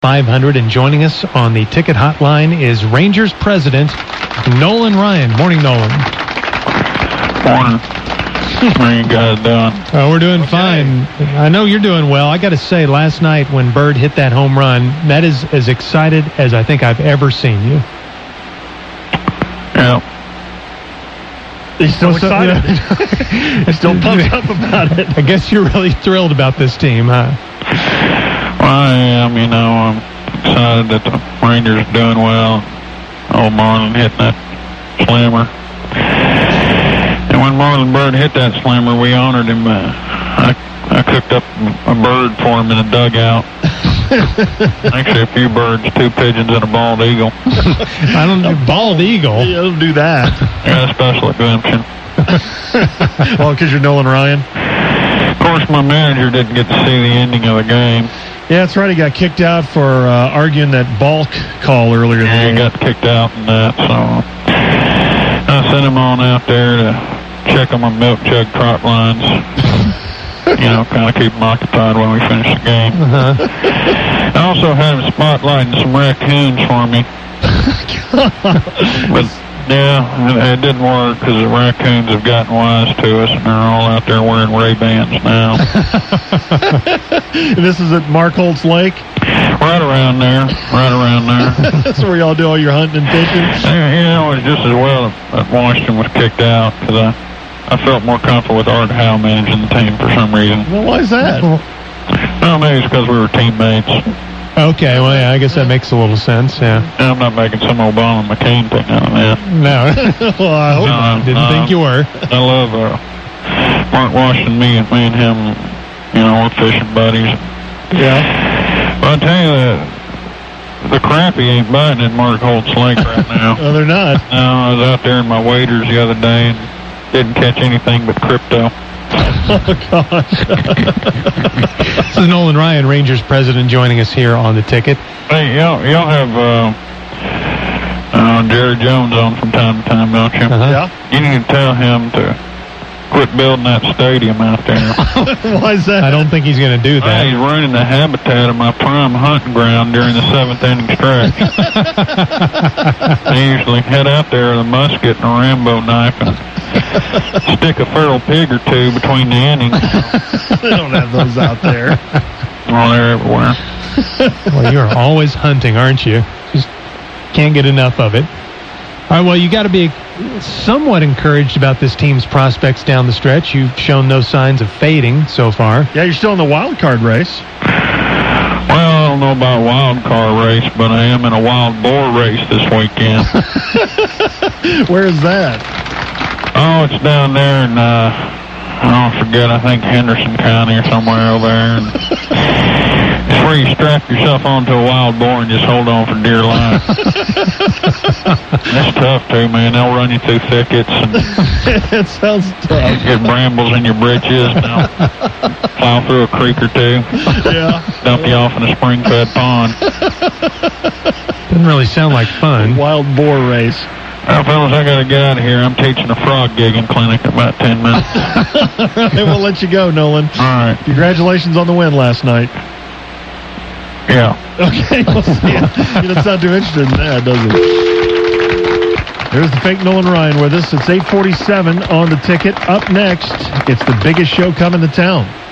500. And joining us on the ticket hotline is Rangers president Nolan Ryan. Morning, Nolan. Morning. How are you guys doing? We're doing fine. I know you're doing well. I got to say, last night when Bird hit that home run, that is as excited as I think I've ever seen you. Yeah. He's still excited. He's still pumped up about it. I guess you're really thrilled about this team, huh? Well, I am. I'm excited that the Rangers are doing well. Old Marlon hitting that slammer. And when Marlon Bird hit that slammer, we honored him. I cooked up a bird for him in a dugout. Actually, a few birds, 2 pigeons, and a bald eagle. I don't do bald eagle. Yeah, don't do that. Yeah, special exemption. Well, because you're Nolan Ryan. Of course, my manager didn't get to see the ending of the game. Yeah, that's right. He got kicked out for arguing that balk call earlier. Yeah, he got kicked out in that, so I sent him on out there to check on my milk jug trot lines. Kind of keep them occupied while we finish the game. I also had him spotlighting some raccoons for me. But, yeah, it didn't work because the raccoons have gotten wise to us, and they're all out there wearing Ray-Bans now. This is at Mark Holtz Lake? Right around there. That's where y'all do all your hunting and fishing? Yeah, it was just as well that Washington was kicked out because I felt more comfortable with Art Howe managing the team for some reason. Well, why is that? Well, maybe it's because we were teammates. Okay, well, yeah, I guess that makes a little sense, yeah. I'm not making some Obama McCain thing out of that. No. Well, I hope not. Didn't think you were. I love Mark Washington. Me and him, we're fishing buddies. Yeah. Well, I tell you, the crappie ain't biting in Mark Holtz Lake right now. No, they're not. No, I was out there in my waders the other day and didn't catch anything but crypto. Oh, gosh. This is Nolan Ryan, Rangers president, joining us here on the ticket. Hey, y'all have Jerry Jones on from time to time, don't you? Yeah. You need to tell him to quit building that stadium out there. Why is that? I don't think he's going to do that. He's ruining the habitat of my prime hunting ground during the 7th inning stretch. They usually head out there with a musket and a Rambo knife and stick a feral pig or 2 between the innings. They don't have those out there. Well, they're everywhere. Well, you're always hunting, aren't you? Just can't get enough of it. All right, well, you got to be somewhat encouraged about this team's prospects down the stretch. You've shown no signs of fading so far. Yeah, you're still in the wild card race. Well, I don't know about wild card race, but I am in a wild boar race this weekend. Where is that? Oh, it's down there in, I forget, I think Henderson County or somewhere over there. And it's where you strap yourself onto a wild boar and just hold on for dear life. It's tough, too, man. They'll run you through thickets. And It sounds tough. get brambles in your britches. They'll plow through a creek or 2. Yeah. Dump you off in a spring-fed pond. Doesn't really sound like fun. Wild boar race. Well, fellas, I got to get out of here. I'm teaching a frog gigging clinic in about 10 minutes. All right, we'll let you go, Nolan. All right. Congratulations on the win last night. Yeah. Okay, we'll see. You don't sound too interested in that, does it? There's the fake Nolan Ryan with us. It's 8:47 on the ticket. Up next, it's the biggest show coming to town.